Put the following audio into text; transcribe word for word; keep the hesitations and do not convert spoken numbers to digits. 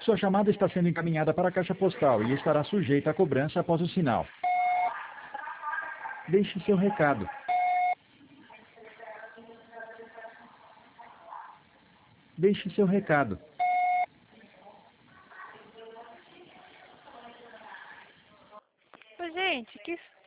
Sua chamada está sendo encaminhada para a caixa postal e estará sujeita a cobrança após o sinal. Deixe seu recado. Deixe seu recado. Ô, gente, que